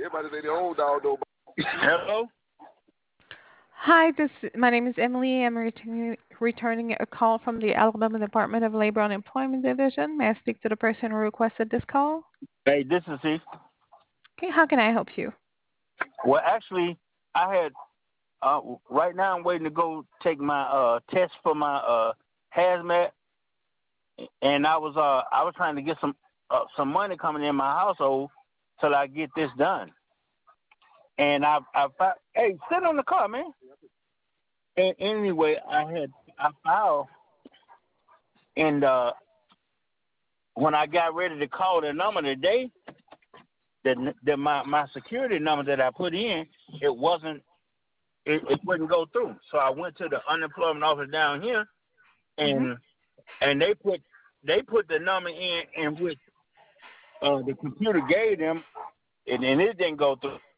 Everybody say their own dog though. Hello? Hi, my name is Emily. I'm returning a call from the Alabama Department of Labor and Employment Division. May I speak to the person who requested this call? Hey, this is he. Okay, how can I help you? Well, actually, I had right now I'm waiting to go take my test for my hazmat, and I was trying to get some money coming in my household till I get this done. And hey, sit on the car, man. And anyway, I filed, and when I got ready to call the number today, my security number that I put in, it wouldn't go through. So I went to the unemployment office down here, and they put the number in which the computer gave them, and it didn't go through.